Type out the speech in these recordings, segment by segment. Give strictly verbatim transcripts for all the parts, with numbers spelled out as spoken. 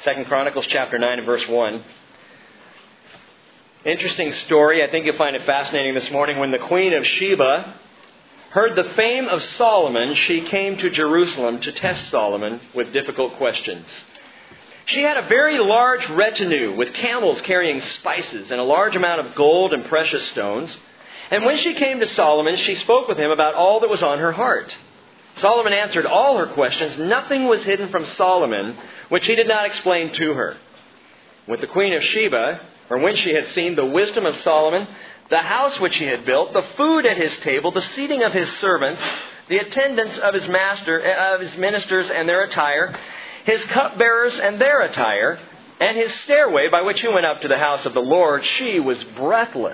Second Chronicles chapter nine and verse one. Interesting story. I think you'll find it fascinating this morning. When the Queen of Sheba heard the fame of Solomon, she came to Jerusalem to test Solomon with difficult questions. She had a very large retinue with camels carrying spices and a large amount of gold and precious stones. And when she came to Solomon, she spoke with him about all that was on her heart. Solomon answered all her questions. Nothing was hidden from Solomon, which he did not explain to her. With the Queen of Sheba, or when she had seen the wisdom of Solomon, the house which he had built, the food at his table, the seating of his servants, the attendance of his master, of his ministers and their attire, his cupbearers and their attire, and his stairway by which he went up to the house of the Lord, she was breathless.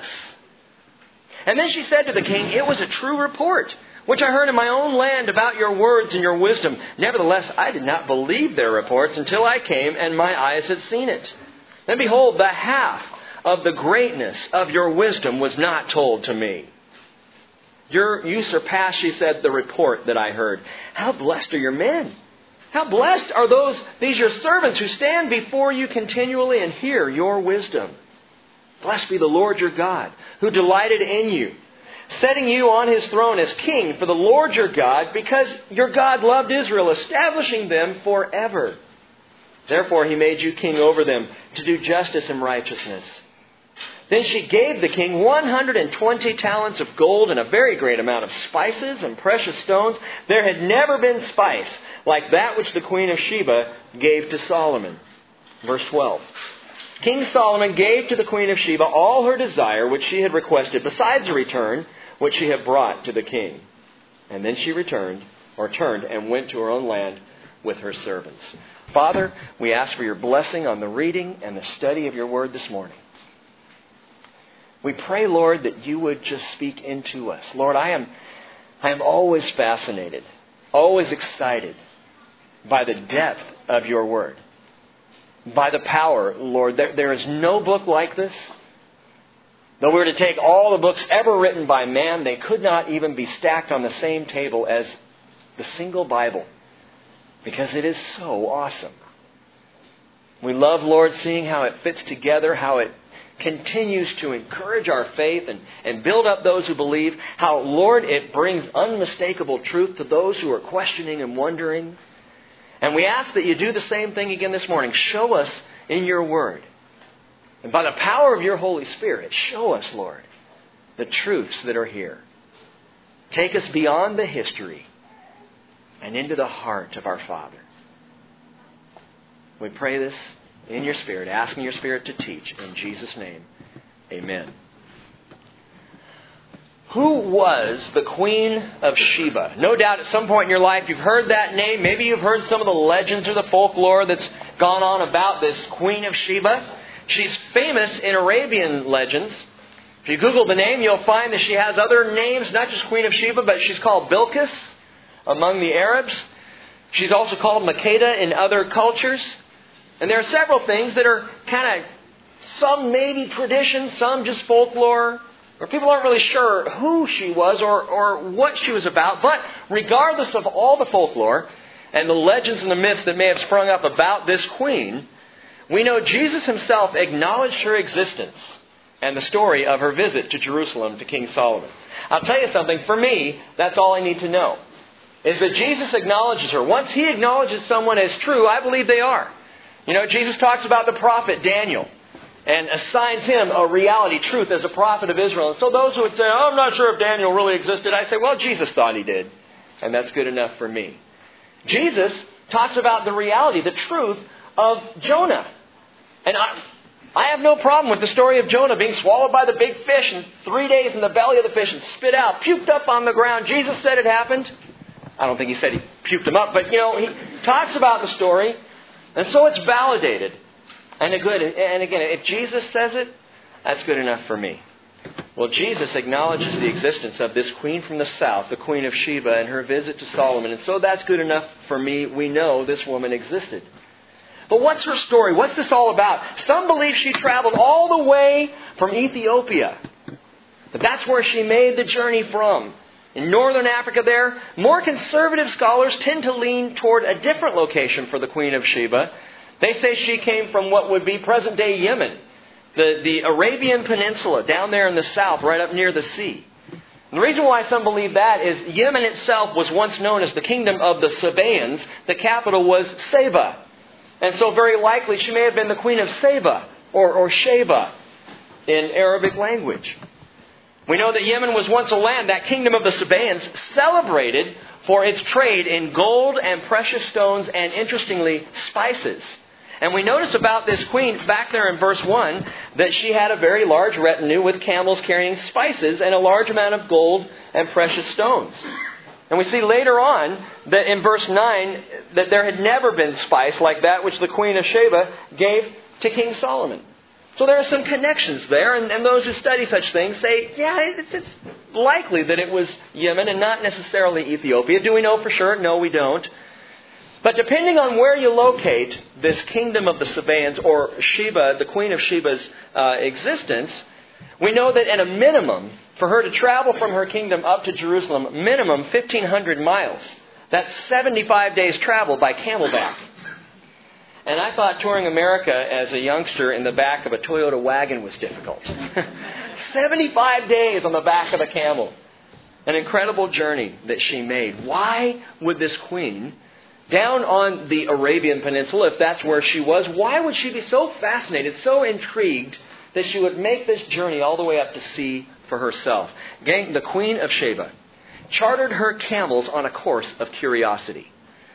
And then she said to the king, "It was a true report, which I heard in my own land about your words and your wisdom. Nevertheless, I did not believe their reports until I came and my eyes had seen it. Then behold, the half of the greatness of your wisdom was not told to me. Your, you surpassed," she said, "the report that I heard. How blessed are your men! How blessed are those, these your servants who stand before you continually and hear your wisdom. Blessed be the Lord your God, who delighted in you, setting you on his throne as king for the Lord your God, because your God loved Israel, establishing them forever. Therefore he made you king over them to do justice and righteousness." Then she gave the king one hundred twenty talents of gold and a very great amount of spices and precious stones. There had never been spice like that which the Queen of Sheba gave to Solomon. Verse twelve. King Solomon gave to the Queen of Sheba all her desire which she had requested, besides a return which she had brought to the king. And then she returned, or turned, and went to her own land with her servants. Father, we ask for your blessing on the reading and the study of your word this morning. We pray, Lord, that you would just speak into us. Lord, I am, I am always fascinated, always excited by the depth of your word, by the power, Lord. There, there is no book like this. Though we were to take all the books ever written by man, they could not even be stacked on the same table as the single Bible, because it is so awesome. We love, Lord, seeing how it fits together, how it continues to encourage our faith and, and build up those who believe. How, Lord, it brings unmistakable truth to those who are questioning and wondering. And we ask that you do the same thing again this morning. Show us in your word. And by the power of your Holy Spirit, show us, Lord, the truths that are here. Take us beyond the history and into the heart of our Father. We pray this in your Spirit, asking your Spirit to teach. In Jesus' name, amen. Who was the Queen of Sheba? No doubt at some point in your life you've heard that name. Maybe you've heard some of the legends or the folklore that's gone on about this Queen of Sheba. She's famous in Arabian legends. If you Google the name, you'll find that she has other names, not just Queen of Sheba, but she's called Bilqis among the Arabs. She's also called Makeda in other cultures. And there are several things that are kind of, some maybe tradition, some just folklore, or people aren't really sure who she was or, or what she was about. But regardless of all the folklore and the legends and the myths that may have sprung up about this queen, we know Jesus himself acknowledged her existence and the story of her visit to Jerusalem to King Solomon. I'll tell you something, for me, that's all I need to know, is that Jesus acknowledges her. Once he acknowledges someone as true, I believe they are. You know, Jesus talks about the prophet Daniel and assigns him a reality, truth as a prophet of Israel. And so those who would say, oh, I'm not sure if Daniel really existed, I say, well, Jesus thought he did. And that's good enough for me. Jesus talks about the reality, the truth of Jonah. And I, I have no problem with the story of Jonah being swallowed by the big fish and three days in the belly of the fish and spit out, puked up on the ground. Jesus said it happened. I don't think he said he puked him up, but, you know, he talks about the story. And so it's validated. And good. And again, if Jesus says it, that's good enough for me. Well, Jesus acknowledges the existence of this queen from the south, the Queen of Sheba, and her visit to Solomon. And so that's good enough for me. We know this woman existed. But what's her story? What's this all about? Some believe she traveled all the way from Ethiopia. But that's where she made the journey from. In northern Africa there, more conservative scholars tend to lean toward a different location for the Queen of Sheba. They say she came from what would be present-day Yemen, the, the Arabian Peninsula, down there in the south, right up near the sea. And the reason why some believe that is Yemen itself was once known as the kingdom of the Sabaeans. The capital was Saba. And so very likely she may have been the queen of Saba, or, or Sheba in Arabic language. We know that Yemen was once a land, that kingdom of the Sabaeans, celebrated for its trade in gold and precious stones and, interestingly, spices. And we notice about this queen back there in verse one that she had a very large retinue with camels carrying spices and a large amount of gold and precious stones. And we see later on that in verse nine that there had never been spice like that which the queen of Sheba gave to King Solomon. So there are some connections there, and, and those who study such things say, yeah, it's, it's likely that it was Yemen and not necessarily Ethiopia. Do we know for sure? No, we don't. But depending on where you locate this kingdom of the Sabaeans, or Sheba, the queen of Sheba's uh, existence, we know that at a minimum, for her to travel from her kingdom up to Jerusalem, minimum fifteen hundred miles. That's seventy-five days travel by camelback. And I thought touring America as a youngster in the back of a Toyota wagon was difficult. seventy-five days on the back of a camel. An incredible journey that she made. Why would this queen, down on the Arabian Peninsula, if that's where she was, why would she be so fascinated, so intrigued, that she would make this journey all the way up to sea for herself? Gang, the Queen of Sheba chartered her camels on a course of curiosity.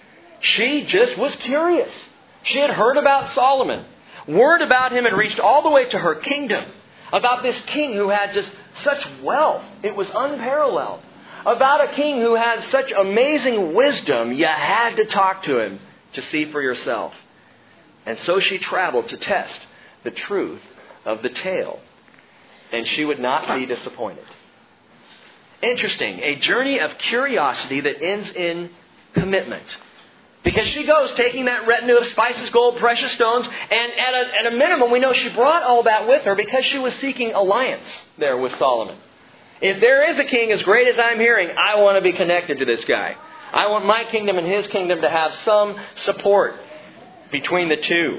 She just was curious. She had heard about Solomon. Word about him had reached all the way to her kingdom. About this king who had just such wealth. It was unparalleled. About a king who had such amazing wisdom, you had to talk to him to see for yourself. And so she traveled to test the truth of the tale. And she would not be disappointed. Interesting. A journey of curiosity that ends in commitment. Because she goes taking that retinue of spices, gold, precious stones, and at a, at a minimum we know she brought all that with her because she was seeking alliance there with Solomon. If there is a king as great as I'm hearing, I want to be connected to this guy. I want my kingdom and his kingdom to have some support between the two.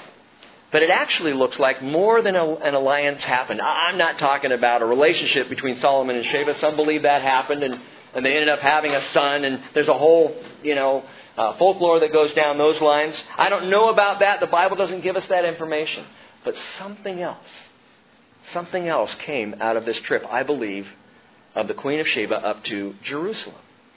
But it actually looks like more than a, an alliance happened. I'm not talking about a relationship between Solomon and Sheba. Some believe that happened and, and they ended up having a son, and there's a whole, you know, uh, folklore that goes down those lines. I don't know about that. The Bible doesn't give us that information. But something else, something else came out of this trip, I believe, of the Queen of Sheba up to Jerusalem.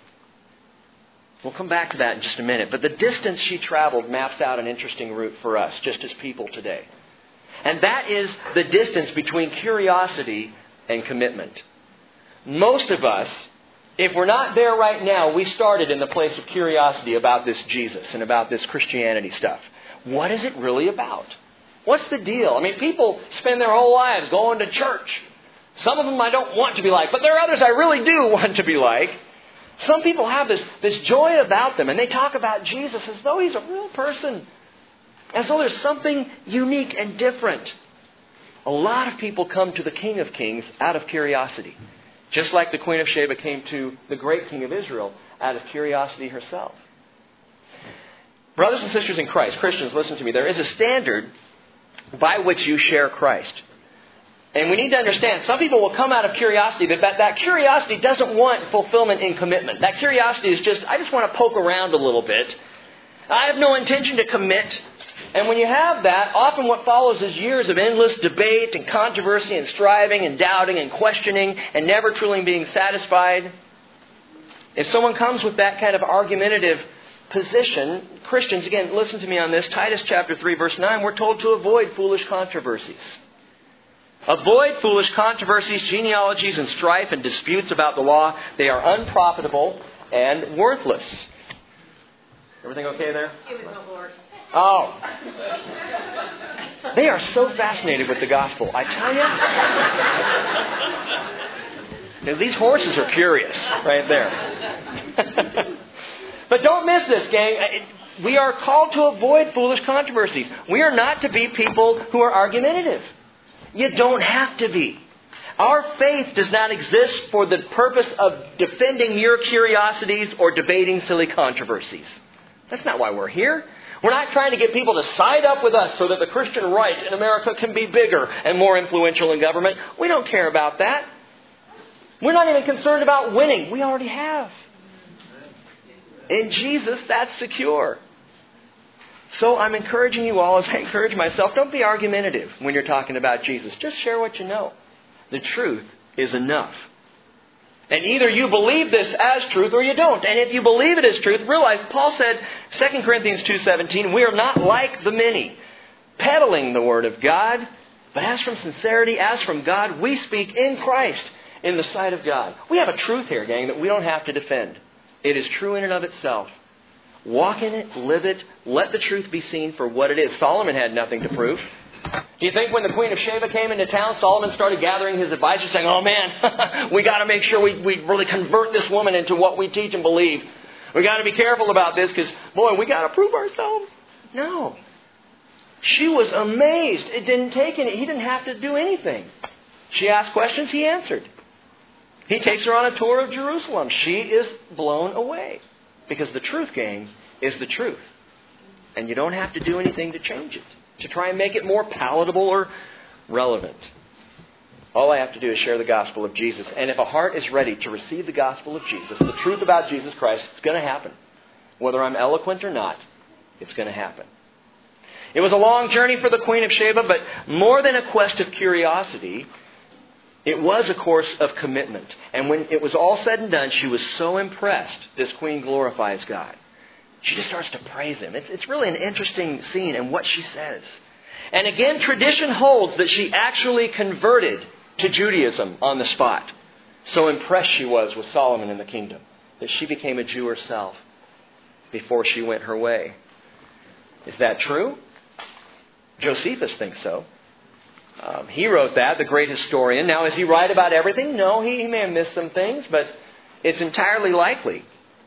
We'll come back to that in just a minute. But the distance she traveled maps out an interesting route for us, just as people today. And that is the distance between curiosity and commitment. Most of us, if we're not there right now, we started in the place of curiosity about this Jesus and about this Christianity stuff. What is it really about? What's the deal? I mean, people spend their whole lives going to church. Some of them I don't want to be like, but there are others I really do want to be like. Some people have this, this joy about them, and they talk about Jesus as though He's a real person. As though there's something unique and different. A lot of people come to the King of Kings out of curiosity. Just like the Queen of Sheba came to the great King of Israel out of curiosity herself. Brothers and sisters in Christ, Christians, listen to me. There is a standard by which you share Christ. And we need to understand, some people will come out of curiosity, but that, that curiosity doesn't want fulfillment in commitment. That curiosity is just, I just want to poke around a little bit. I have no intention to commit. And when you have that, often what follows is years of endless debate and controversy and striving and doubting and questioning and never truly being satisfied. If someone comes with that kind of argumentative position, Christians, again, listen to me on this. Titus chapter three, verse nine, we're told to avoid foolish controversies. Avoid foolish controversies, genealogies, and strife and disputes about the law. They are unprofitable and worthless. Everything okay there? Give it the Lord. Oh. They are so fascinated with the gospel. I tell you. Now, these horses are curious right there. But don't miss this, gang. We are called to avoid foolish controversies. We are not to be people who are argumentative. You don't have to be. Our faith does not exist for the purpose of defending mere curiosities or debating silly controversies. That's not why we're here. We're not trying to get people to side up with us so that the Christian right in America can be bigger and more influential in government. We don't care about that. We're not even concerned about winning. We already have. In Jesus, that's secure. So I'm encouraging you all, as I encourage myself, don't be argumentative when you're talking about Jesus. Just share what you know. The truth is enough. And either you believe this as truth or you don't. And if you believe it as truth, realize Paul said, Second Corinthians two seventeen, we are not like the many, peddling the Word of God, but as from sincerity, as from God, we speak in Christ in the sight of God. We have a truth here, gang, that we don't have to defend. It is true in and of itself. Walk in it, live it, let the truth be seen for what it is. Solomon had nothing to prove. Do you think when the Queen of Sheba came into town, Solomon started gathering his advisors saying, oh man, we got to make sure we, we really convert this woman into what we teach and believe. We got to be careful about this because, boy, we got to prove ourselves. No. She was amazed. It didn't take any. He didn't have to do anything. She asked questions, he answered. He takes her on a tour of Jerusalem. She is blown away. Because the truth, gang, is the truth. And you don't have to do anything to change it, to try and make it more palatable or relevant. All I have to do is share the gospel of Jesus. And if a heart is ready to receive the gospel of Jesus, the truth about Jesus Christ, it's going to happen. Whether I'm eloquent or not, it's going to happen. It was a long journey for the Queen of Sheba, but more than a quest of curiosity, it was a course of commitment. And when it was all said and done, she was so impressed. This queen glorifies God. She just starts to praise Him. It's, it's really an interesting scene in what she says. And again, tradition holds that she actually converted to Judaism on the spot. So impressed she was with Solomon and the kingdom that she became a Jew herself before she went her way. Is that true? Josephus thinks so. Um, he wrote that, the great historian. Now, is he right about everything? No, he, he may have missed some things, but it's entirely likely.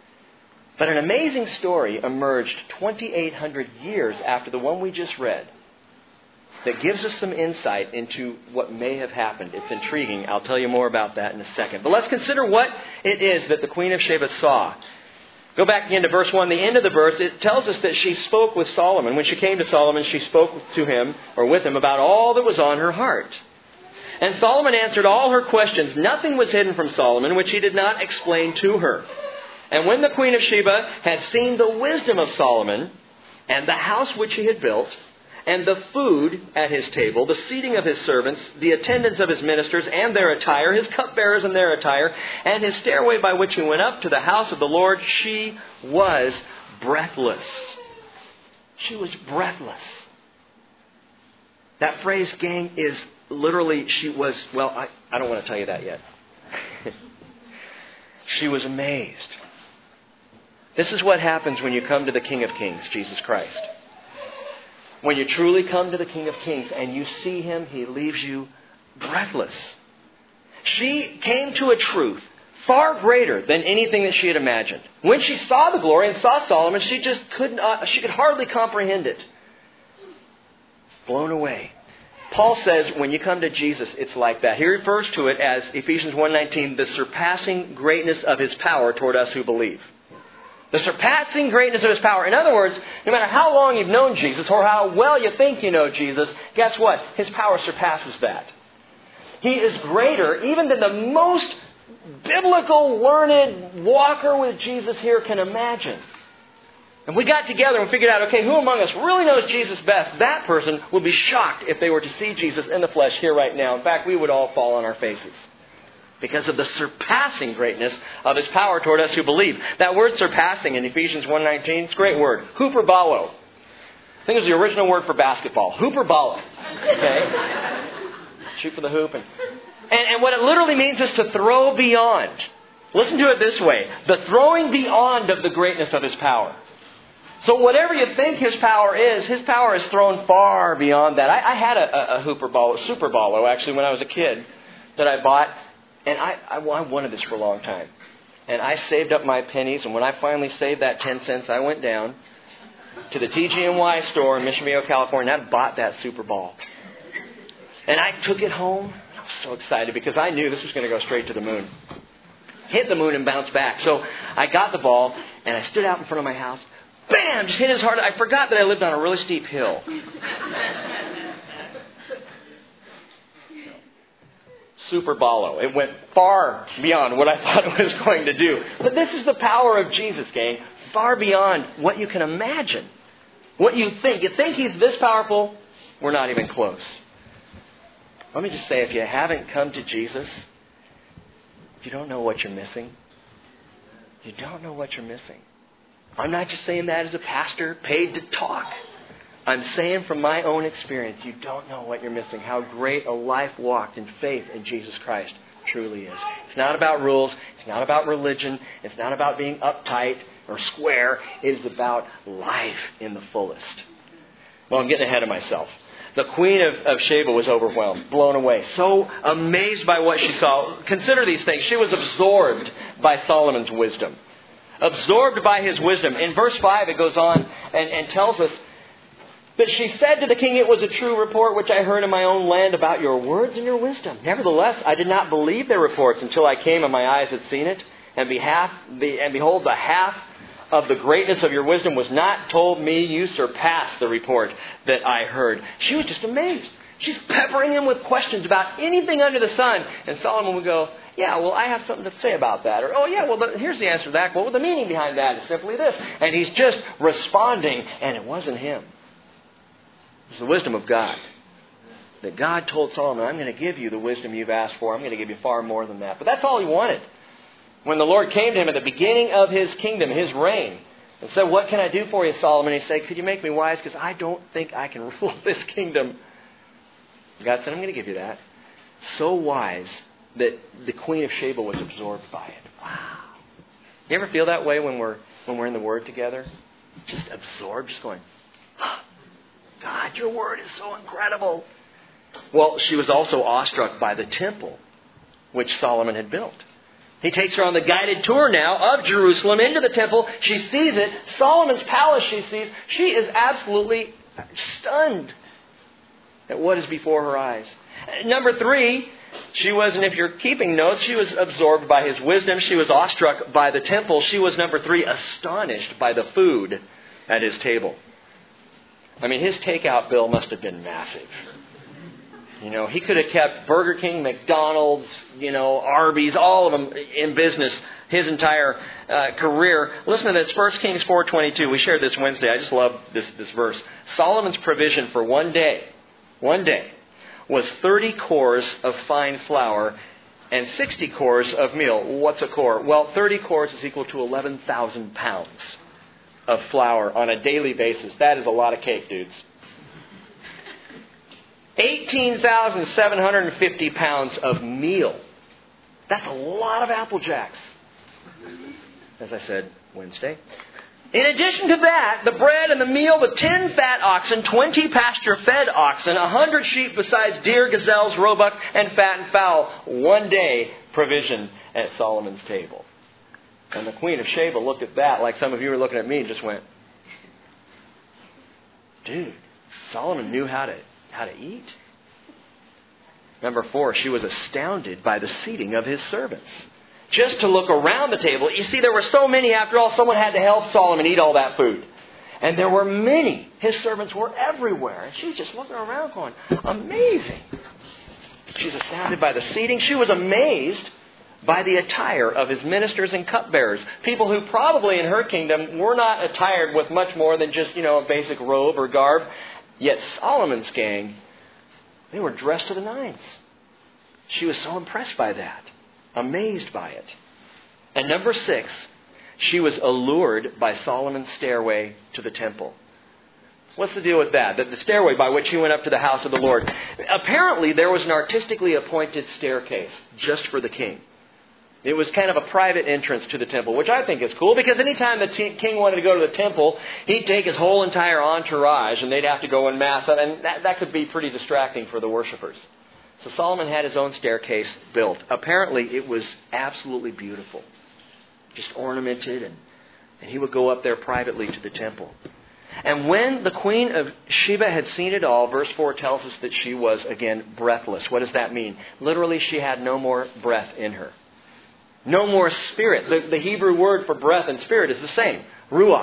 But an amazing story emerged twenty-eight hundred years after the one we just read that gives us some insight into what may have happened. It's intriguing. I'll tell you more about that in a second. But let's consider what it is that the Queen of Sheba saw. Go back again to verse one. The end of the verse, it tells us that she spoke with Solomon. When she came to Solomon, she spoke to him, or with him, about all that was on her heart. And Solomon answered all her questions. Nothing was hidden from Solomon, which he did not explain to her. And when the Queen of Sheba had seen the wisdom of Solomon, and the house which he had built, and the food at his table, the seating of his servants, the attendance of his ministers and their attire, his cupbearers and their attire, and his stairway by which he went up to the house of the Lord, she was breathless. She was breathless. That phrase, gang, is literally, she was, well, I, I don't want to tell you that yet. She was amazed. This is what happens when you come to the King of Kings, Jesus Christ. When you truly come to the King of Kings and you see Him, He leaves you breathless. She came to a truth far greater than anything that she had imagined. When she saw the glory and saw Solomon, she just couldn't, uh, she could hardly comprehend it. Blown away. Paul says when you come to Jesus, it's like that. He refers to it as, Ephesians one nineteen, the surpassing greatness of His power toward us who believe. The surpassing greatness of His power. In other words, no matter how long you've known Jesus or how well you think you know Jesus, guess what? His power surpasses that. He is greater even than the most biblical, learned walker with Jesus here can imagine. And we got together and figured out, okay, who among us really knows Jesus best? That person would be shocked if they were to see Jesus in the flesh here right now. In fact, we would all fall on our faces. Because of the surpassing greatness of His power toward us who believe. That word surpassing in Ephesians one nineteen, it's a great word. Huperbalo. I think it was the original word for basketball. Huperbalo. Okay? Shoot for the hoop. And, and, and what it literally means is to throw beyond. Listen to it this way. The throwing beyond of the greatness of His power. So whatever you think His power is, His power is thrown far beyond that. I, I had a, a, a Huperbalo, Superbalo actually when I was a kid that I bought. And I, I, I wanted this for a long time. And I saved up my pennies. And when I finally saved that ten cents, I went down to the T G N Y store in Mission Viejo, California. And I bought that Super Ball. And I took it home. I was so excited because I knew this was going to go straight to the moon. Hit the moon and bounce back. So I got the ball and I stood out in front of my house, bam, just hit his heart. I forgot that I lived on a really steep hill. Super ballo. It went far beyond what I thought it was going to do. But this is the power of Jesus, gang. Far beyond what you can imagine. What you think. You think He's this powerful? We're not even close. Let me just say, if you haven't come to Jesus, you don't know what you're missing. You don't know what you're missing. I'm not just saying that as a pastor paid to talk. I'm saying from my own experience, you don't know what you're missing. How great a life walked in faith in Jesus Christ truly is. It's not about rules. It's not about religion. It's not about being uptight or square. It is about life in the fullest. Well, I'm getting ahead of myself. The Queen of, of Sheba was overwhelmed, blown away, so amazed by what she saw. Consider these things. She was absorbed by Solomon's wisdom. Absorbed by his wisdom. In verse five, it goes on and, and tells us that she said to the king, "It was a true report which I heard in my own land about your words and your wisdom. Nevertheless, I did not believe their reports until I came and my eyes had seen it. And, behalf, and behold, the half of the greatness of your wisdom was not told me. You surpassed the report that I heard." She was just amazed. She's peppering him with questions about anything under the sun. And Solomon would go, "Yeah, well, I have something to say about that." Or, "Oh, yeah, well, but here's the answer to that. Well, the meaning behind that is simply this." And he's just responding, and it wasn't him. It was the wisdom of God. That God told Solomon, "I'm going to give you the wisdom you've asked for. I'm going to give you far more than that." But that's all he wanted. When the Lord came to him at the beginning of his kingdom, his reign, and said, "What can I do for you, Solomon?" He said, "Could you make me wise? Because I don't think I can rule this kingdom." God said, "I'm going to give you that." So wise that the Queen of Sheba was absorbed by it. Wow. You ever feel that way when we're when we're in the Word together? Just absorbed, just going, oh, "God, your Word is so incredible." Well, she was also awestruck by the temple which Solomon had built. He takes her on the guided tour now of Jerusalem into the temple. She sees it. Solomon's palace she sees. She is absolutely stunned at what is before her eyes. Number three, she was, and if you're keeping notes, she was absorbed by his wisdom. She was awestruck by the temple. She was, number three, astonished by the food at his table. I mean, his takeout bill must have been massive. You know, he could have kept Burger King, McDonald's, you know, Arby's, all of them in business his entire uh, career. Listen to this, First Kings four twenty-two. We shared this Wednesday. I just love this, this verse. Solomon's provision for one day, one day, was thirty cores of fine flour and sixty cores of meal. What's a core? Well, thirty cores is equal to eleven thousand pounds of flour on a daily basis. That is a lot of cake, dudes. eighteen thousand seven hundred fifty pounds of meal. That's a lot of Apple Jacks. As I said Wednesday. In addition to that, the bread and the meal, the ten fat oxen, twenty pasture-fed oxen, one hundred sheep besides deer, gazelles, roebuck, and fat and fowl. One day provision at Solomon's table. And the Queen of Sheba looked at that like some of you were looking at me and just went, "Dude, Solomon knew how to how to eat." Number four, she was astounded by the seating of his servants. Just to look around the table. You see, there were so many. After all, someone had to help Solomon eat all that food. And there were many. His servants were everywhere. And she was just looking around going, amazing. She was astounded by the seating. She was amazed by the attire of his ministers and cupbearers. People who probably in her kingdom were not attired with much more than just, you know, a basic robe or garb. Yet Solomon's gang, they were dressed to the nines. She was so impressed by that. Amazed by it. And number six, she was allured by Solomon's stairway to the temple. What's the deal with that? The, the stairway by which he went up to the house of the Lord. Apparently, there was an artistically appointed staircase just for the king. It was kind of a private entrance to the temple, which I think is cool because anytime the t- king wanted to go to the temple, he'd take his whole entire entourage and they'd have to go en masse. And that, that could be pretty distracting for the worshipers. So Solomon had his own staircase built. Apparently, it was absolutely beautiful. Just ornamented. And, and he would go up there privately to the temple. And when the Queen of Sheba had seen it all, verse four tells us that she was, again, breathless. What does that mean? Literally, she had no more breath in her. No more spirit. The, the Hebrew word for breath and spirit is the same. Ruach.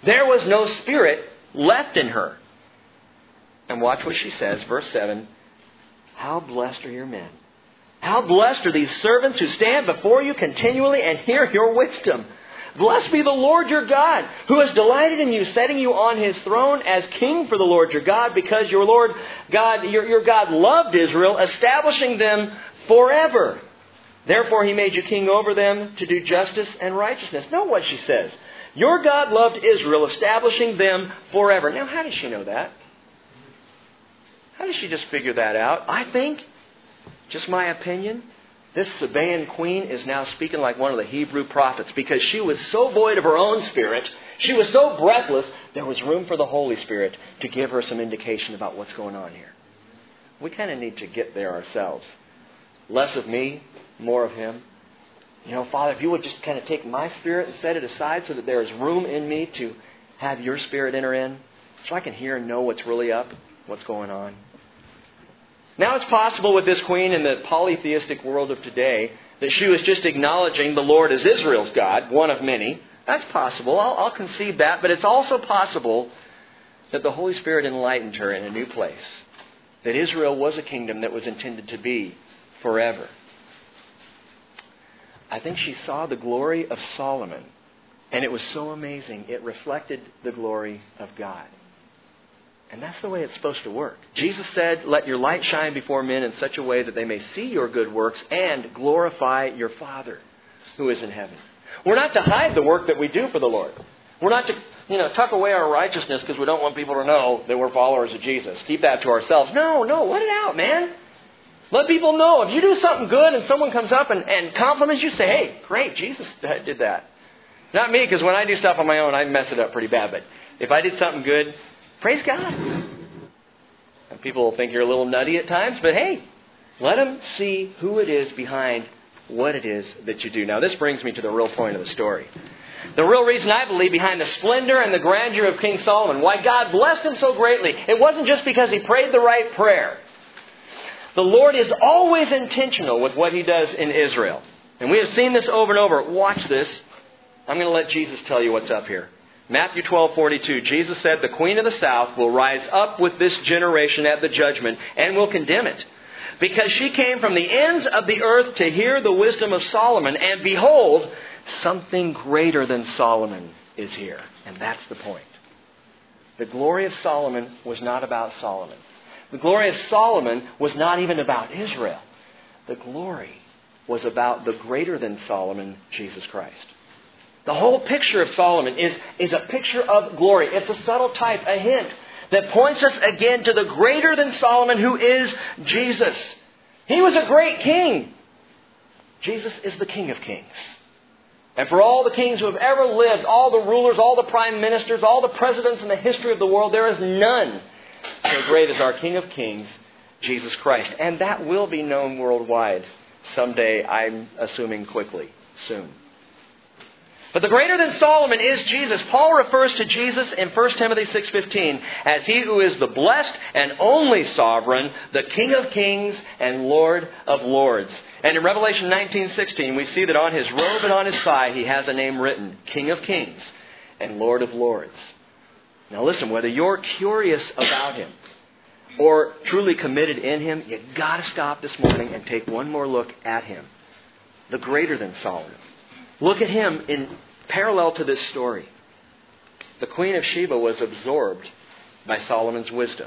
There was no spirit left in her. And watch what she says, verse seven. How blessed are your men. How blessed are these servants who stand before you continually and hear your wisdom. Blessed be the Lord your God, who has delighted in you, setting you on His throne as king for the Lord your God, because your Lord God, your, your God loved Israel, establishing them forever. Therefore He made you king over them to do justice and righteousness. Note what she says. Your God loved Israel, establishing them forever. Now, how does she know that? How does she just figure that out? I think, just my opinion, this Sabaean queen is now speaking like one of the Hebrew prophets, because she was so void of her own spirit, she was so breathless, there was room for the Holy Spirit to give her some indication about what's going on here. We kind of need to get there ourselves. Less of me, more of Him. You know, Father, if you would just kind of take my spirit and set it aside so that there is room in me to have your Spirit enter in, so I can hear and know what's really up, what's going on. Now it's possible with this queen in the polytheistic world of today that she was just acknowledging the Lord as Israel's God, one of many. That's possible. I'll, I'll concede that. But it's also possible that the Holy Spirit enlightened her in a new place. That Israel was a kingdom that was intended to be forever. I think she saw the glory of Solomon. And it was so amazing. It reflected the glory of God. And that's the way it's supposed to work. Jesus said, let your light shine before men in such a way that they may see your good works and glorify your Father who is in heaven. We're not to hide the work that we do for the Lord. We're not to, you know, tuck away our righteousness because we don't want people to know that we're followers of Jesus. Keep that to ourselves. No, no, let it out, man. Let people know. If you do something good and someone comes up and, and compliments you, say, hey, great, Jesus did that. Not me, because when I do stuff on my own, I mess it up pretty bad. But if I did something good, praise God. And people think you're a little nutty at times, but hey, let them see who it is behind what it is that you do. Now, this brings me to the real point of the story. The real reason, I believe, behind the splendor and the grandeur of King Solomon, why God blessed him so greatly, it wasn't just because he prayed the right prayer. The Lord is always intentional with what He does in Israel. And we have seen this over and over. Watch this. I'm going to let Jesus tell you what's up here. Matthew twelve forty-two, Jesus said, the queen of the south will rise up with this generation at the judgment and will condemn it. Because she came from the ends of the earth to hear the wisdom of Solomon. And behold, something greater than Solomon is here. And that's the point. The glory of Solomon was not about Solomon. The glory of Solomon was not even about Israel. The glory was about the greater than Solomon, Jesus Christ. The whole picture of Solomon is, is a picture of glory. It's a subtle type, a hint that points us again to the greater than Solomon, who is Jesus. He was a great king. Jesus is the King of Kings. And for all the kings who have ever lived, all the rulers, all the prime ministers, all the presidents in the history of the world, there is none so great as our King of Kings, Jesus Christ. And that will be known worldwide someday, I'm assuming quickly, soon. But the greater than Solomon is Jesus. Paul refers to Jesus in First Timothy six fifteen as He who is the blessed and only sovereign, the King of kings and Lord of lords. And in Revelation nineteen sixteen, we see that on His robe and on His thigh He has a name written, King of kings and Lord of lords. Now listen, whether you're curious about Him or truly committed in Him, you've got to stop this morning and take one more look at Him. The greater than Solomon. Look at him in parallel to this story. The Queen of Sheba was absorbed by Solomon's wisdom.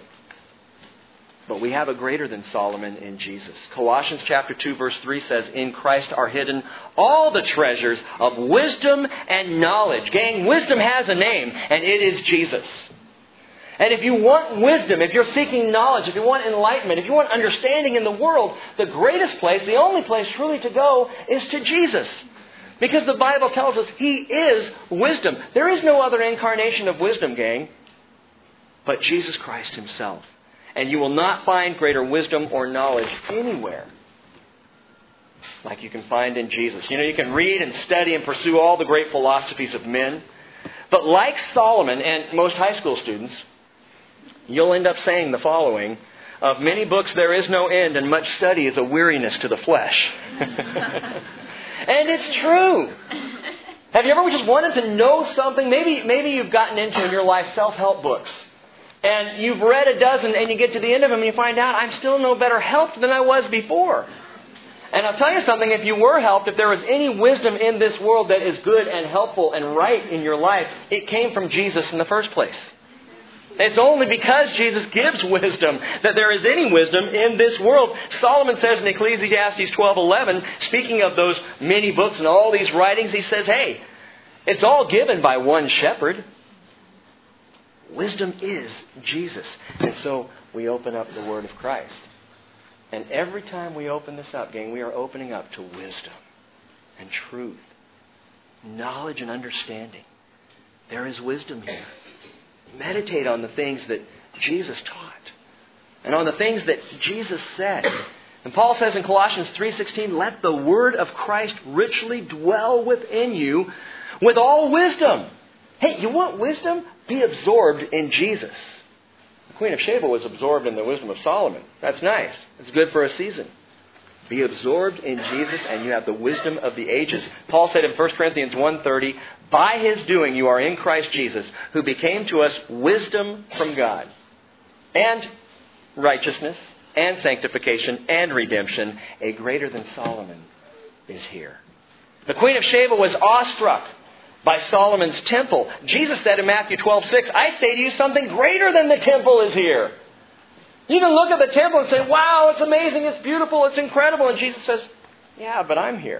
But we have a greater than Solomon in Jesus. Colossians chapter two verse three says, in Christ are hidden all the treasures of wisdom and knowledge. Gang, wisdom has a name, and it is Jesus. And if you want wisdom, if you're seeking knowledge, if you want enlightenment, if you want understanding in the world, the greatest place, the only place truly to go is to Jesus. Because the Bible tells us He is wisdom. There is no other incarnation of wisdom, gang, but Jesus Christ Himself. And you will not find greater wisdom or knowledge anywhere like you can find in Jesus. You know, you can read and study and pursue all the great philosophies of men. But like Solomon and most high school students, you'll end up saying the following: of many books there is no end, and much study is a weariness to the flesh. And it's true. Have you ever just wanted to know something? Maybe, maybe you've gotten into in your life self-help books. And you've read a dozen and you get to the end of them and you find out, I'm still no better helped than I was before. And I'll tell you something, if you were helped, if there was any wisdom in this world that is good and helpful and right in your life, it came from Jesus in the first place. It's only because Jesus gives wisdom that there is any wisdom in this world. Solomon says in Ecclesiastes twelve eleven, speaking of those many books and all these writings, he says, hey, it's all given by one shepherd. Wisdom is Jesus. And so we open up the Word of Christ. And every time we open this up, gang, we are opening up to wisdom and truth, knowledge and understanding. There is wisdom here. Meditate on the things that Jesus taught and on the things that Jesus said. And Paul says in Colossians three sixteen, let the word of Christ richly dwell within you with all wisdom. Hey, you want wisdom? Be absorbed in Jesus. The Queen of Sheba was absorbed in the wisdom of Solomon. That's nice. It's good for a season. Be absorbed in Jesus and you have the wisdom of the ages. Paul said in First Corinthians one thirty, by His doing you are in Christ Jesus, who became to us wisdom from God, and righteousness, and sanctification, and redemption. A greater than Solomon is here. The Queen of Sheba was awestruck by Solomon's temple. Jesus said in Matthew twelve six, I say to you, something greater than the temple is here. You can look at the temple and say, wow, it's amazing, it's beautiful, it's incredible. And Jesus says, yeah, but I'm here.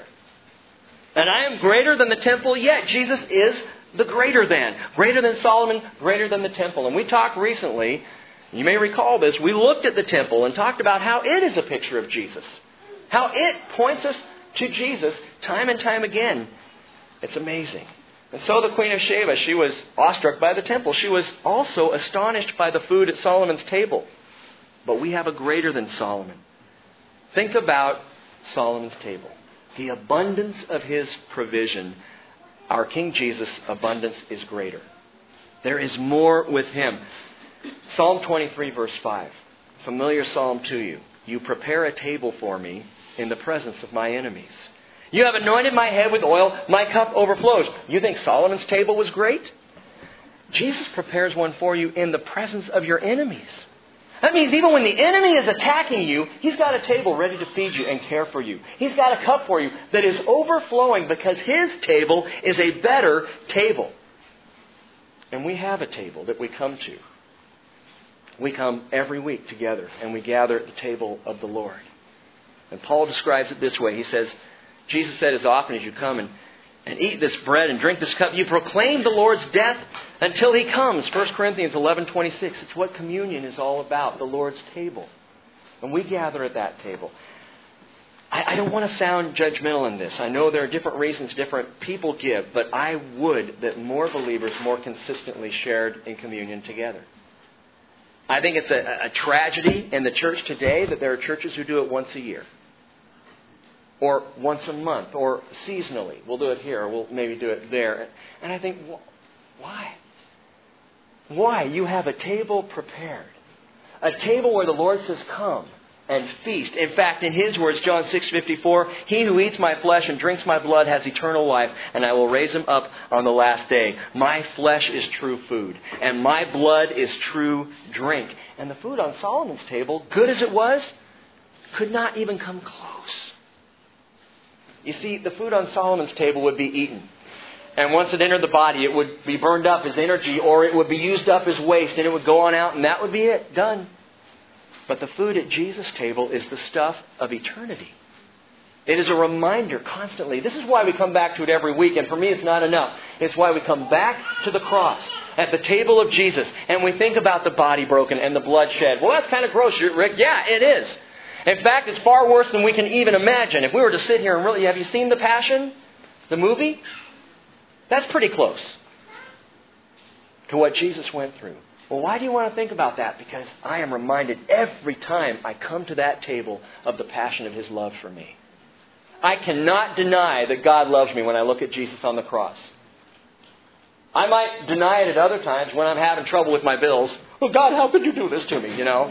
And I am greater than the temple yet. Jesus is the greater than. Greater than Solomon, greater than the temple. And we talked recently, you may recall this, we looked at the temple and talked about how it is a picture of Jesus. How it points us to Jesus time and time again. It's amazing. And so the Queen of Sheba, she was awestruck by the temple. She was also astonished by the food at Solomon's table. But we have a greater than Solomon. Think about Solomon's table. The abundance of his provision. Our King Jesus' abundance is greater. There is more with Him. Psalm twenty-three verse five. Familiar psalm to you. You prepare a table for me in the presence of my enemies. You have anointed my head with oil. My cup overflows. You think Solomon's table was great? Jesus prepares one for you in the presence of your enemies. That means even when the enemy is attacking you, He's got a table ready to feed you and care for you. He's got a cup for you that is overflowing because His table is a better table. And we have a table that we come to. We come every week together and we gather at the table of the Lord. And Paul describes it this way. He says, Jesus said, as often as you come and, and eat this bread and drink this cup, you proclaim the Lord's death until He comes. First Corinthians eleven twenty-six. It's what communion is all about, the Lord's table. And we gather at that table. I, I don't want to sound judgmental in this. I know there are different reasons different people give, but I would that more believers more consistently shared in communion together. I think it's a, a tragedy in the church today that there are churches who do it once a year. Or once a month, or seasonally. We'll do it here, or we'll maybe do it there. And I think, why? Why? You have a table prepared. A table where the Lord says, come and feast. In fact, in His words, John six fifty-four, he who eats my flesh and drinks my blood has eternal life, and I will raise him up on the last day. My flesh is true food, and my blood is true drink. And the food on Solomon's table, good as it was, could not even come close. You see, the food on Solomon's table would be eaten. And once it entered the body, it would be burned up as energy, or it would be used up as waste, and it would go on out, and that would be it. Done. But the food at Jesus' table is the stuff of eternity. It is a reminder constantly. This is why we come back to it every week, and for me it's not enough. It's why we come back to the cross, at the table of Jesus, and we think about the body broken and the blood shed. Well, that's kind of gross, Rick. Yeah, it is. In fact, it's far worse than we can even imagine. If we were to sit here and really... Have you seen The Passion? The movie? That's pretty close to what Jesus went through. Well, why do you want to think about that? Because I am reminded every time I come to that table of the passion of His love for me. I cannot deny that God loves me when I look at Jesus on the cross. I might deny it at other times when I'm having trouble with my bills. Well, God, how could you do this to me? You know?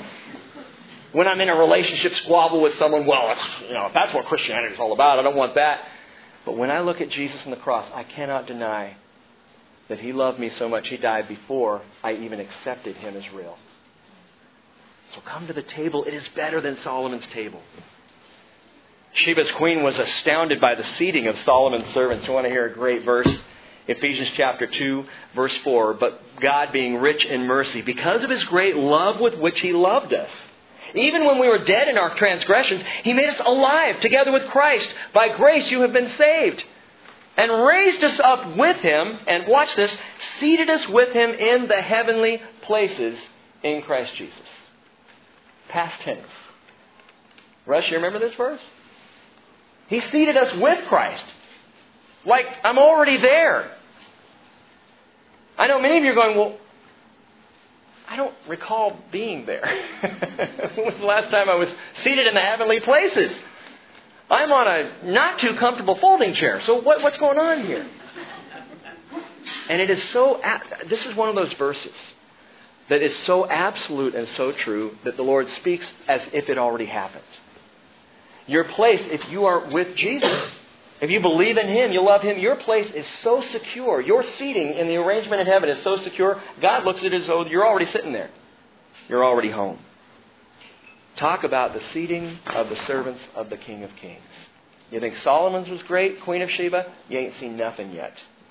When I'm in a relationship squabble with someone, well, you know, if that's what Christianity is all about, I don't want that. But when I look at Jesus on the cross, I cannot deny that He loved me so much He died before I even accepted Him as real. So come to the table. It is better than Solomon's table. Sheba's queen was astounded by the seating of Solomon's servants. You want to hear a great verse? Ephesians chapter two, verse four. But God, being rich in mercy, because of His great love with which He loved us, even when we were dead in our transgressions, He made us alive together with Christ. By grace you have been saved. And raised us up with Him, and watch this, seated us with Him in the heavenly places in Christ Jesus. Past tense. Russ, you remember this verse? He seated us with Christ. Like, I'm already there. I know many of you are going, well, I don't recall being there. When was the last time I was seated in the heavenly places? I'm on a not too comfortable folding chair. So what, what's going on here? And it is so, this is one of those verses that is so absolute and so true that the Lord speaks as if it already happened. Your place, if you are with Jesus, if you believe in Him, you love Him, your place is so secure. Your seating in the arrangement in heaven is so secure, God looks at it as though you're already sitting there. You're already home. Talk about the seating of the servants of the King of Kings. You think Solomon's was great, Queen of Sheba? You ain't seen nothing yet.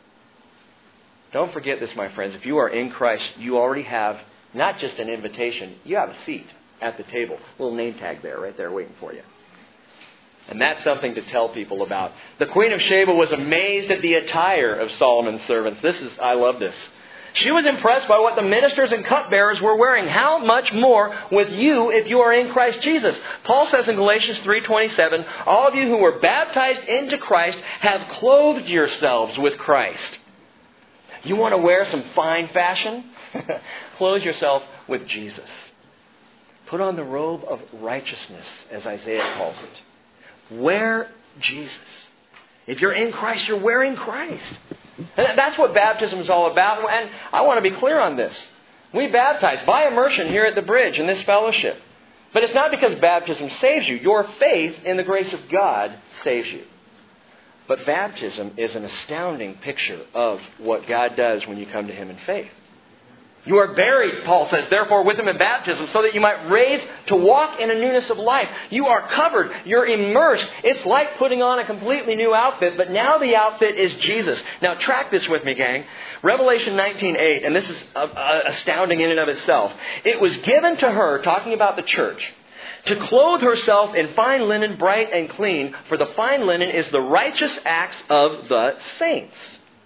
Don't forget this, my friends. If you are in Christ, you already have not just an invitation, you have a seat at the table. A little name tag there, right there, waiting for you. And that's something to tell people about. The Queen of Sheba was amazed at the attire of Solomon's servants. This is, I love this. She was impressed by what the ministers and cupbearers were wearing. How much more with you if you are in Christ Jesus? Paul says in Galatians three twenty-seven, all of you who were baptized into Christ have clothed yourselves with Christ. You want to wear some fine fashion? Clothe yourself with Jesus. Put on the robe of righteousness, as Isaiah calls it. Wear Jesus. If you're in Christ, you're wearing Christ. And that's what baptism is all about. And I want to be clear on this. We baptize by immersion here at the Bridge in this fellowship. But it's not because baptism saves you. Your faith in the grace of God saves you. But baptism is an astounding picture of what God does when you come to Him in faith. You are buried, Paul says, therefore with Him in baptism, so that you might raise to walk in a newness of life. You are covered. You're immersed. It's like putting on a completely new outfit, but now the outfit is Jesus. Now track this with me, gang. Revelation nineteen eight, and this is astounding in and of itself. It was given to her, talking about the church, to clothe herself in fine linen, bright and clean, for the fine linen is the righteous acts of the saints.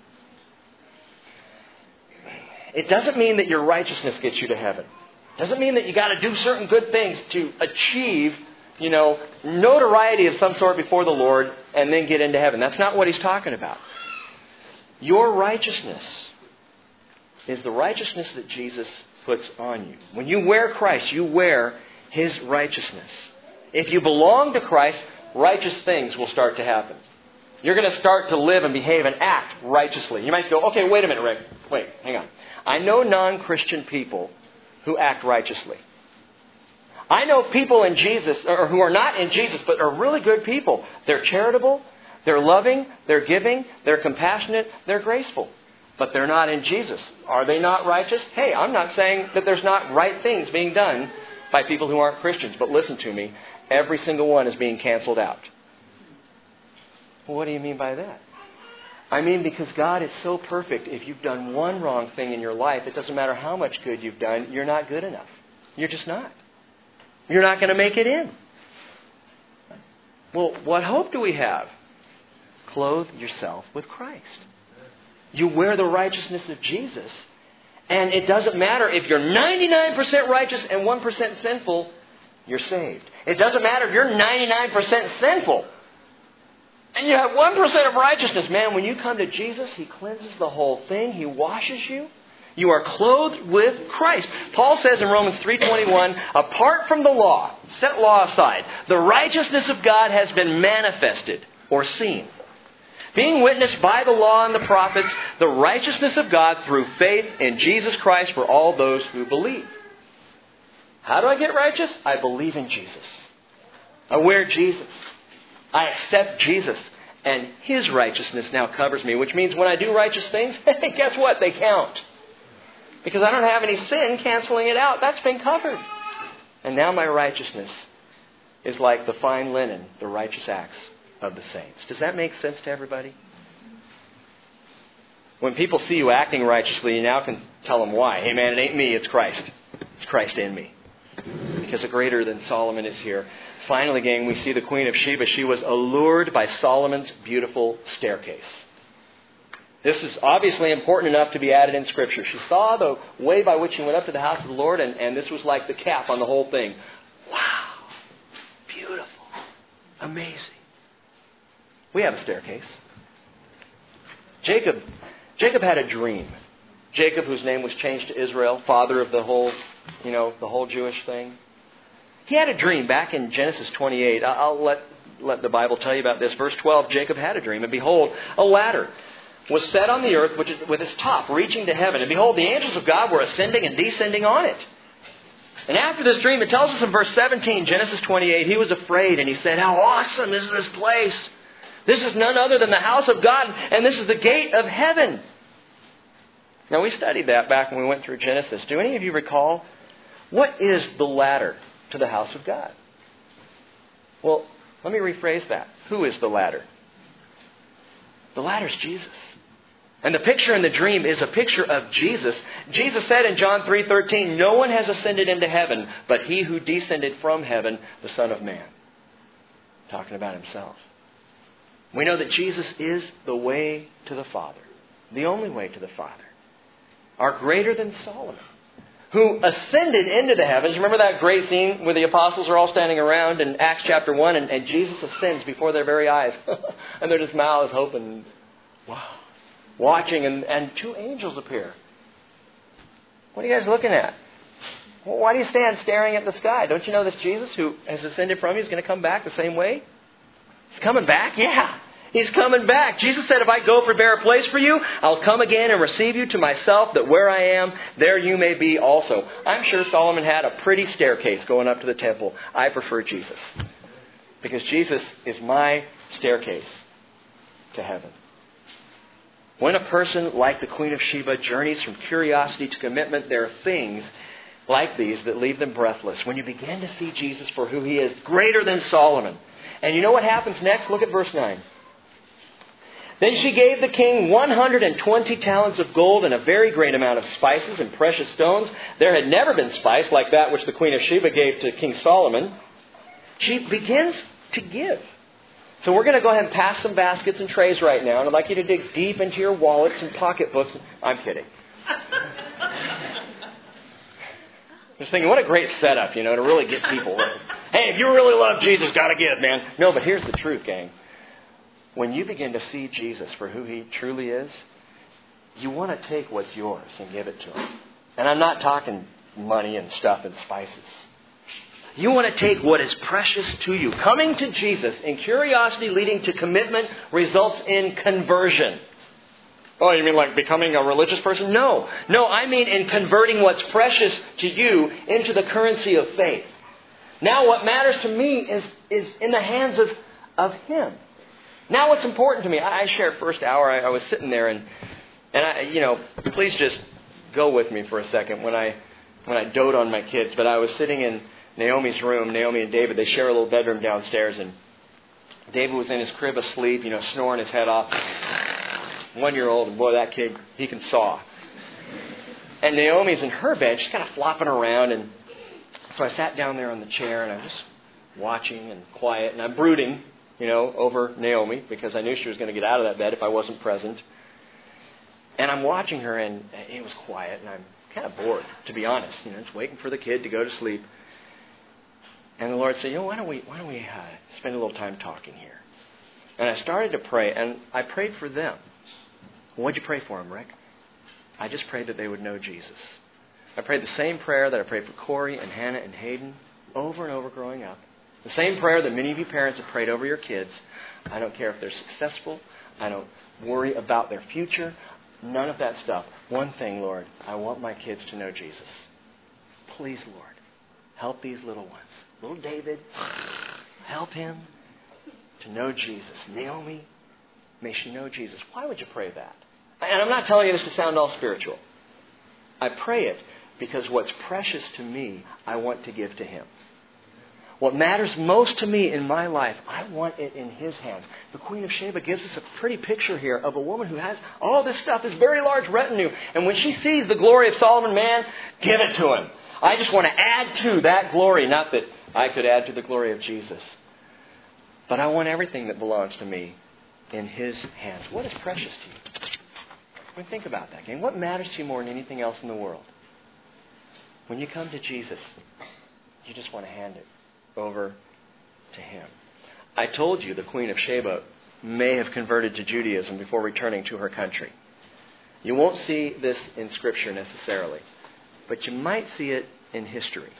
It doesn't mean that your righteousness gets you to heaven. It doesn't mean that you got to do certain good things to achieve, you know, notoriety of some sort before the Lord and then get into heaven. That's not what He's talking about. Your righteousness is the righteousness that Jesus puts on you. When you wear Christ, you wear His righteousness. If you belong to Christ, righteous things will start to happen. You're going to start to live and behave and act righteously. You might go, okay, wait a minute, Rick. Wait, hang on. I know non-Christian people who act righteously. I know people in Jesus, or who are not in Jesus, but are really good people. They're charitable, they're loving, they're giving, they're compassionate, they're graceful. But they're not in Jesus. Are they not righteous? Hey, I'm not saying that there's not right things being done by people who aren't Christians. But listen to me, every single one is being canceled out. Well, what do you mean by that? I mean, because God is so perfect, if you've done one wrong thing in your life, it doesn't matter how much good you've done, you're not good enough. You're just not. You're not going to make it in. Well, what hope do we have? Clothe yourself with Christ. You wear the righteousness of Jesus, and it doesn't matter if you're ninety-nine percent righteous and one percent sinful, you're saved. It doesn't matter if you're ninety-nine percent sinful and you have one percent of righteousness. Man, when you come to Jesus, He cleanses the whole thing. He washes you. You are clothed with Christ. Paul says in Romans three twenty-one, apart from the law, set law aside, the righteousness of God has been manifested or seen, being witnessed by the law and the prophets, the righteousness of God through faith in Jesus Christ for all those who believe. How do I get righteous? I believe in Jesus. I wear Jesus. I accept Jesus. and His righteousness now covers me. Which means when I do righteous things, hey, guess what? They count. Because I don't have any sin canceling it out. That's been covered. And now my righteousness is like the fine linen, the righteous acts of the saints. Does that make sense to everybody? When people see you acting righteously, you now can tell them why. Hey man, it ain't me, it's Christ. It's Christ in me. Because a greater than Solomon is here. Finally, gang, we see the Queen of Sheba. She was allured by Solomon's beautiful staircase. This is obviously important enough to be added in Scripture. She saw the way by which he went up to the house of the Lord, and, and this was like the cap on the whole thing. Wow. Beautiful. Amazing. We have a staircase. Jacob, Jacob had a dream. Jacob, whose name was changed to Israel, father of the whole, you know, the whole Jewish thing. He had a dream back in Genesis twenty-eight. I'll let, let the Bible tell you about this. Verse twelve, Jacob had a dream, and behold, a ladder was set on the earth which is, with its top reaching to heaven. And behold, the angels of God were ascending and descending on it. And after this dream, it tells us in verse seventeen, Genesis twenty-eight, he was afraid and he said, how awesome is this place? This is none other than the house of God, and this is the gate of heaven. Now, we studied that back when we went through Genesis. Do any of you recall? What is the ladder to the house of God? Well, let me rephrase that. Who is the ladder? The ladder is Jesus. And the picture in the dream is a picture of Jesus. Jesus said in John three thirteen, no one has ascended into heaven but he who descended from heaven, the Son of Man. Talking about himself. We know that Jesus is the way to the Father. The only way to the Father. Our greater than Solomon, who ascended into the heavens. Remember that great scene where the apostles are all standing around in Acts chapter one and, and Jesus ascends before their very eyes. And they're just mouths open. Wow. Watching and, and two angels appear. What are you guys looking at? Well, why do you stand staring at the sky? Don't you know this Jesus who has ascended from you is going to come back the same way? He's coming back? Yeah. He's coming back. Jesus said, if I go prepare a place for you, I'll come again and receive you to myself, that where I am, there you may be also. I'm sure Solomon had a pretty staircase going up to the temple. I prefer Jesus. Because Jesus is my staircase to heaven. When a person like the Queen of Sheba journeys from curiosity to commitment, there are things like these that leave them breathless. When you begin to see Jesus for who He is, greater than Solomon. And you know what happens next? Look at verse nine. Then she gave the king one hundred twenty talents of gold and a very great amount of spices and precious stones. There had never been spice like that which the Queen of Sheba gave to King Solomon. She begins to give. So we're going to go ahead and pass some baskets and trays right now. And I'd like you to dig deep into your wallets and pocketbooks. I'm kidding. Just thinking, what a great setup, you know, to really get people. Hey, if you really love Jesus, got to give, man. No, but here's the truth, gang. When you begin to see Jesus for who He truly is, you want to take what's yours and give it to Him. And I'm not talking money and stuff and spices. You want to take what is precious to you. Coming to Jesus in curiosity leading to commitment results in conversion. Oh, you mean like becoming a religious person? No. No, I mean in converting what's precious to you into the currency of faith. Now what matters to me is, is in the hands of, of Him. Now what's important to me, I, I shared first hour, I, I was sitting there and, and I, you know, please just go with me for a second when I, when I dote on my kids. But I was sitting in Naomi's room, Naomi and David, they share a little bedroom downstairs, and David was in his crib asleep, you know, snoring his head off. One year old, and boy, that kid, he can saw. And Naomi's in her bed, she's kind of flopping around, and so I sat down there on the chair, and I'm just watching and quiet, and I'm brooding, you know, over Naomi, because I knew she was going to get out of that bed if I wasn't present. And I'm watching her, and it was quiet, and I'm kind of bored, to be honest, you know, just waiting for the kid to go to sleep. And the Lord said, you know, why don't we, why don't we uh, spend a little time talking here? And I started to pray, and I prayed for them. What'd you pray for them, Rick? I just prayed that they would know Jesus. I prayed the same prayer that I prayed for Corey and Hannah and Hayden over and over growing up. The same prayer that many of you parents have prayed over your kids. I don't care if they're successful. I don't worry about their future. None of that stuff. One thing, Lord, I want my kids to know Jesus. Please, Lord, help these little ones. Little David, help him to know Jesus. Naomi, may she know Jesus. Why would you pray that? And I'm not telling you this to sound all spiritual. I pray it because what's precious to me, I want to give to Him. What matters most to me in my life, I want it in His hands. The Queen of Sheba gives us a pretty picture here of a woman who has all this stuff, this very large retinue. And when she sees the glory of Solomon, man, give it to him. I just want to add to that glory. Not that I could add to the glory of Jesus. But I want everything that belongs to me in His hands. What is precious to you? I mean, think about that, gang. What matters to you more than anything else in the world? When you come to Jesus, you just want to hand it over to Him. I told you the Queen of Sheba may have converted to Judaism before returning to her country. You won't see this in Scripture necessarily, but you might see it in history.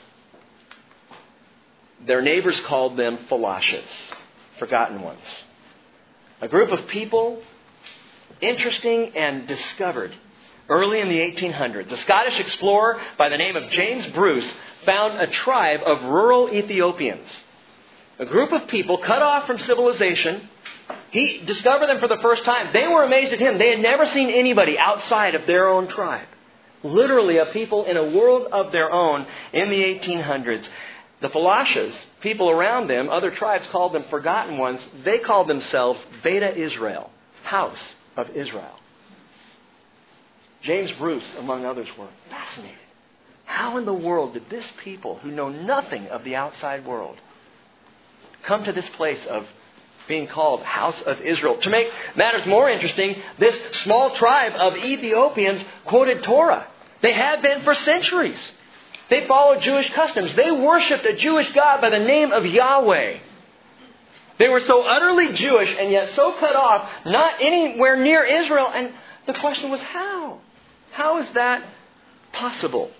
Their neighbors called them Falashas, forgotten ones. A group of people, interesting and discovered early in the eighteen hundreds. A Scottish explorer by the name of James Bruce found a tribe of rural Ethiopians. A group of people cut off from civilization. He discovered them for the first time. They were amazed at him. They had never seen anybody outside of their own tribe. Literally a people in a world of their own in the eighteen hundreds. The Falashas, people around them, other tribes called them forgotten ones. They called themselves Beta Israel, House of Israel. James Bruce, among others, were fascinated. How in the world did this people, who know nothing of the outside world, come to this place of being called House of Israel? To make matters more interesting, this small tribe of Ethiopians quoted Torah. They had been for centuries. They followed Jewish customs. They worshipped a Jewish God by the name of Yahweh. They were so utterly Jewish and yet so cut off, not anywhere near Israel. And the question was, how? How is that possible?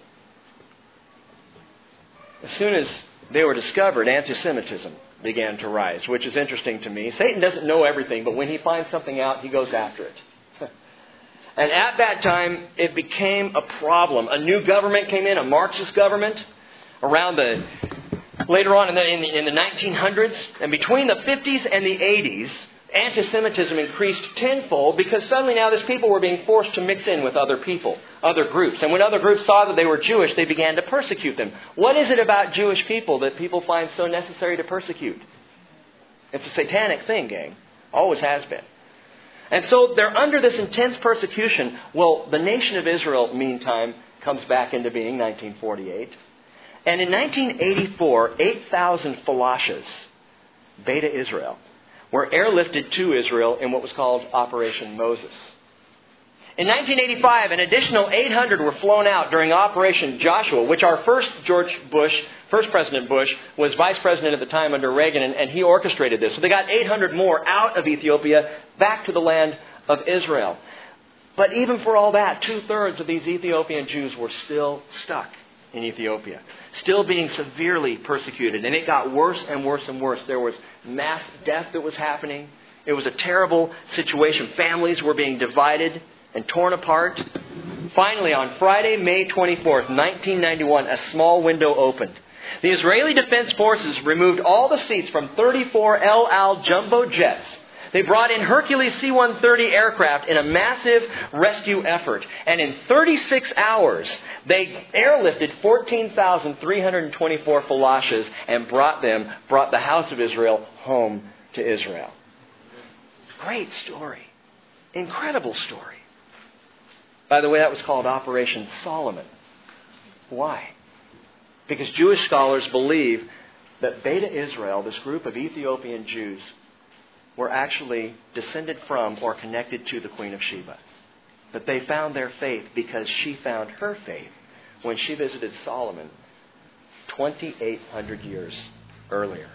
As soon as they were discovered, anti-Semitism began to rise, which is interesting to me. Satan doesn't know everything, but when he finds something out, he goes after it. And at that time, it became a problem. A new government came in, a Marxist government, around the later on in the, in the, in the nineteen hundreds. And between the fifties and the eighties, anti-Semitism increased tenfold because suddenly now these people were being forced to mix in with other people, other groups. And when other groups saw that they were Jewish, they began to persecute them. What is it about Jewish people that people find so necessary to persecute? It's a satanic thing, gang. Always has been. And so they're under this intense persecution. Well, the nation of Israel, meantime, comes back into being, nineteen forty-eight. And in nineteen eighty-four, eight thousand Falashas, Beta Israel, were airlifted to Israel in what was called Operation Moses. In nineteen eighty-five, an additional eight hundred were flown out during Operation Joshua, which our first George Bush, first President Bush, was vice president at the time under Reagan, and, and he orchestrated this. So they got eight hundred more out of Ethiopia back to the land of Israel. But even for all that, two-thirds of these Ethiopian Jews were still stuck in Ethiopia, still being severely persecuted. And it got worse and worse and worse. There was mass death that was happening. It was a terrible situation. Families were being divided and torn apart. Finally, on Friday, May twenty-fourth, nineteen ninety-one, a small window opened. The Israeli Defense Forces removed all the seats from thirty-four El Al jumbo jets. They brought in Hercules C one thirty aircraft in a massive rescue effort. And in thirty-six hours, they airlifted fourteen thousand three hundred twenty-four Falashas and brought them, brought the House of Israel home to Israel. Great story. Incredible story. By the way, that was called Operation Solomon. Why? Because Jewish scholars believe that Beta Israel, this group of Ethiopian Jews, were actually descended from or connected to the Queen of Sheba. But they found their faith because she found her faith when she visited Solomon twenty-eight hundred years earlier.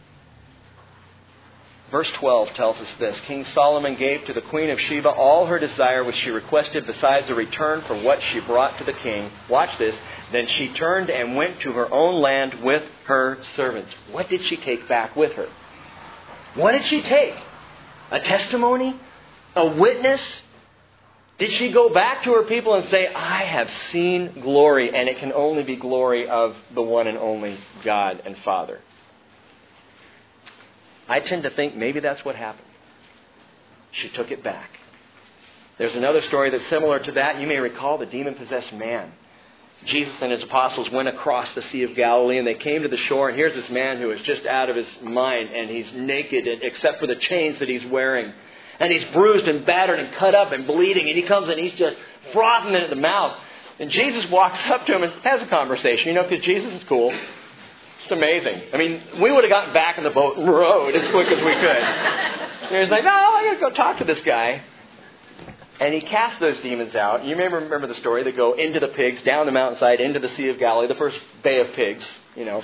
Verse twelve tells us this. King Solomon gave to the Queen of Sheba all her desire which she requested besides a return for what she brought to the king. Watch this. Then she turned and went to her own land with her servants. What did she take back with her? What did she take? A testimony? A witness? Did she go back to her people and say, I have seen glory, and it can only be glory of the one and only God and Father? I tend to think maybe that's what happened. she took it back. There's another story that's similar to that. You may recall the demon-possessed man. Jesus and his apostles went across the Sea of Galilee, and they came to the shore, and here's this man who is just out of his mind, and he's naked except for the chains that he's wearing. And he's bruised and battered and cut up and bleeding, and he comes and he's just frothing at the mouth. And Jesus walks up to him and has a conversation, you know, because Jesus is cool. It's amazing. I mean, we would have gotten back in the boat and rowed as quick as we could. And he's like, no, I got to go talk to this guy. And he casts those demons out. You may remember the story. They go into the pigs, down the mountainside, into the Sea of Galilee, the first Bay of Pigs, you know.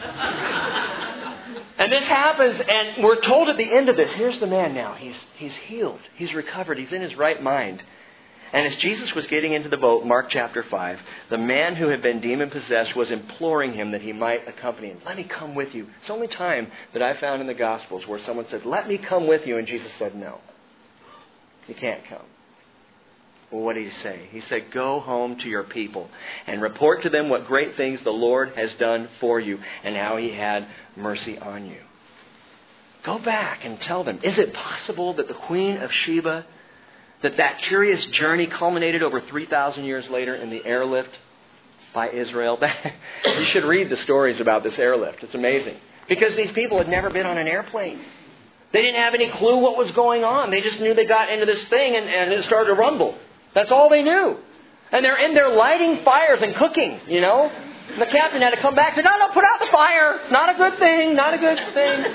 And this happens, and we're told at the end of this, here's the man now. He's, he's healed. He's recovered. He's in his right mind. And as Jesus was getting into the boat, Mark chapter five, the man who had been demon-possessed was imploring him that he might accompany him. Let me come with you. It's the only time that I found in the Gospels where someone said, let me come with you. And Jesus said, no, you can't come. Well, what did he say? He said, go home to your people and report to them what great things the Lord has done for you and how He had mercy on you. Go back and tell them, is it possible that the Queen of Sheba, that that curious journey culminated over three thousand years later in the airlift by Israel? You should read the stories about this airlift. It's amazing. Because these people had never been on an airplane. They didn't have any clue what was going on. They just knew they got into this thing and, and it started to rumble. That's all they knew. And they're in there lighting fires and cooking, you know. And the captain had to come back and say, no, no, put out the fire. Not a good thing. Not a good thing.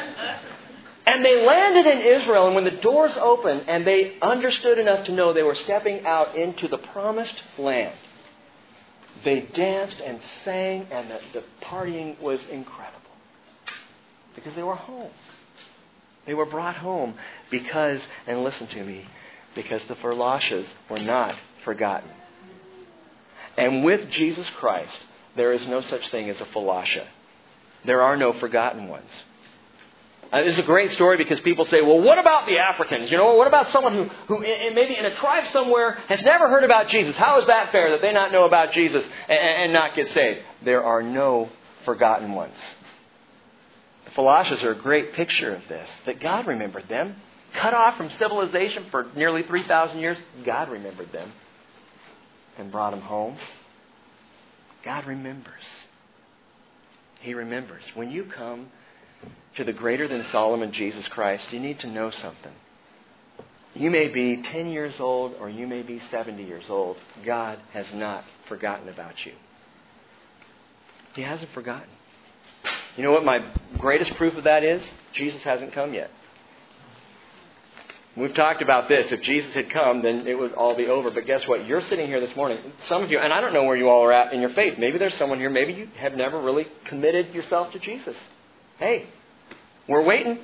And they landed in Israel. And when the doors opened and they understood enough to know they were stepping out into the promised land, they danced and sang and the, the partying was incredible. Because they were home. They were brought home because, and listen to me, because the Philaushas were not forgotten. And with Jesus Christ, there is no such thing as a Philausha. There are no forgotten ones. Uh, this is a great story because people say, well, what about the Africans? You know, what about someone who, who in, maybe in a tribe somewhere has never heard about Jesus? How is that fair that they not know about Jesus and, and not get saved? There are no forgotten ones. The Philaushas are a great picture of this, that God remembered them. Cut off from civilization for nearly three thousand years, God remembered them and brought them home. God remembers. He remembers. When you come to the greater than Solomon Jesus Christ, you need to know something. You may be ten years old or you may be seventy years old. God has not forgotten about you. He hasn't forgotten. You know what my greatest proof of that is? Jesus hasn't come yet. We've talked about this. If Jesus had come, then it would all be over. But guess what? You're sitting here this morning. Some of you, and I don't know where you all are at in your faith. Maybe there's someone here. Maybe you have never really committed yourself to Jesus. Hey, we're waiting.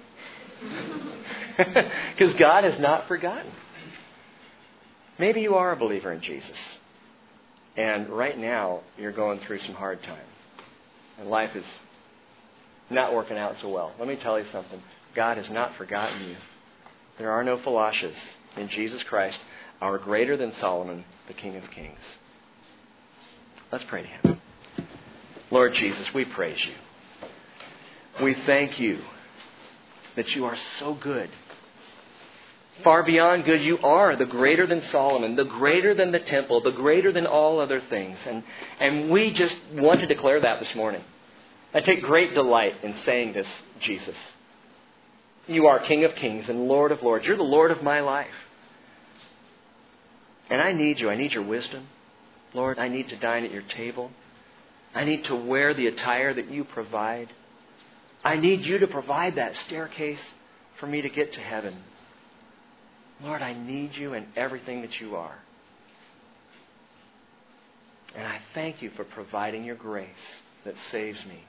Because God has not forgotten. Maybe you are a believer in Jesus. And right now, you're going through some hard time. And life is not working out so well. Let me tell you something. God has not forgotten you. There are no Philaushas in Jesus Christ, our greater than Solomon, the King of Kings. Let's pray to Him. Lord Jesus, we praise You. We thank You that You are so good. Far beyond good, You are the greater than Solomon, the greater than the temple, the greater than all other things. And, and we just want to declare that this morning. I take great delight in saying this, Jesus. You are King of Kings and Lord of Lords. You're the Lord of my life. And I need You. I need Your wisdom. Lord, I need to dine at Your table. I need to wear the attire that You provide. I need You to provide that staircase for me to get to heaven. Lord, I need You in everything that You are. And I thank You for providing Your grace that saves me.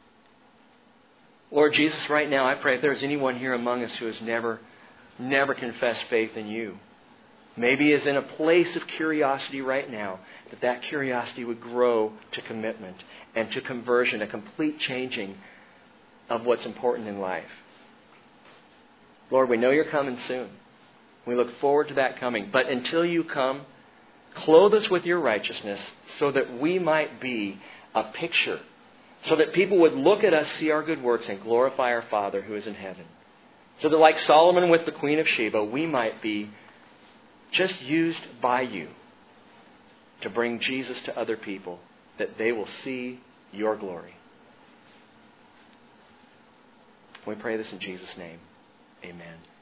Lord Jesus, right now I pray if there's anyone here among us who has never, never confessed faith in You, maybe is in a place of curiosity right now, that that curiosity would grow to commitment and to conversion, a complete changing of what's important in life. Lord, we know You're coming soon. We look forward to that coming. But until You come, clothe us with Your righteousness so that we might be a picture, so that people would look at us, see our good works, and glorify our Father who is in heaven. So that like Solomon with the Queen of Sheba, we might be just used by you to bring Jesus to other people, that they will see your glory. We pray this in Jesus' name. Amen.